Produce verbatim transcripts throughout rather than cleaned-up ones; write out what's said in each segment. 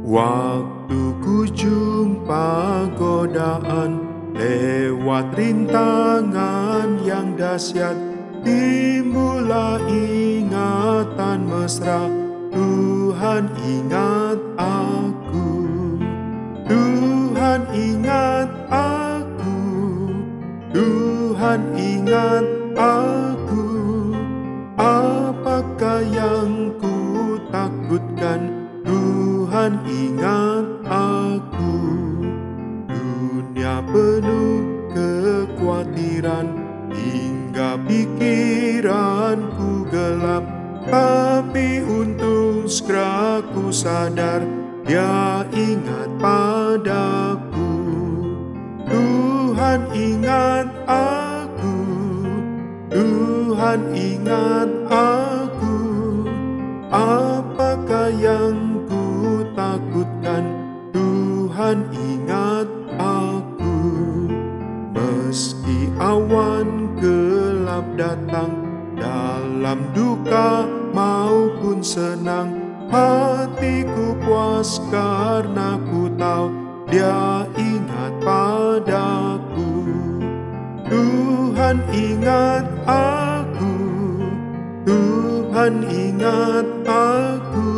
Waktu ku jumpa godaan, lewat rintangan yang dahsyat, timbullah ingatan mesra, Tuhan ingat aku. Tuhan ingat aku. Tuhan ingat aku. Apakah yang ku takutkan? Tuhan ingat aku. Dunia penuh kekhawatiran, hingga pikiranku gelap. Tapi untung segera ku sadar, Dia ingat padaku. Tuhan ingat aku. Tuhan ingat aku. Apakah yang ku takutkan? Tuhan ingat aku. Meski awan gelap datang, dalam duka maupun senang, hatiku puas karena ku tahu Dia ingat padaku. Tuhan ingat aku. Tuhan ingat aku.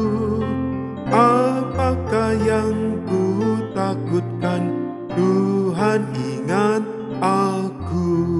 Apakah yang ku takutkan? Tuhan ingat aku.